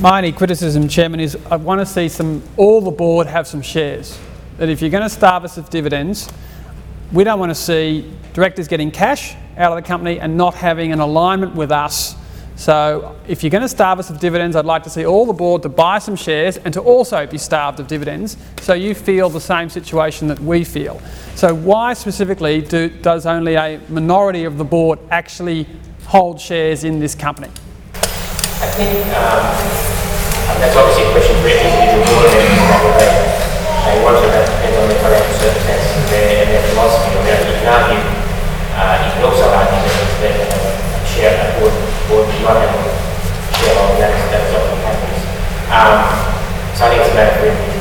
My only criticism, Chairman, is I want to see all the board have some shares. That if you're going to starve us of dividends, we don't want to see directors getting cash out of the company and not having an alignment with us. So if you're going to starve us of dividends, I'd like to see all the board to buy some shares and to also be starved of dividends, so you feel the same situation that we feel. So why specifically does only a minority of the board actually hold shares in this company? I think that's obviously a question for every individual board member. They want to, that depends on their financial circumstances and their philosophy. You can argue, you can also argue that it's better to have a share at board not have a shareholder. That's often happens. So I think it's a matter for every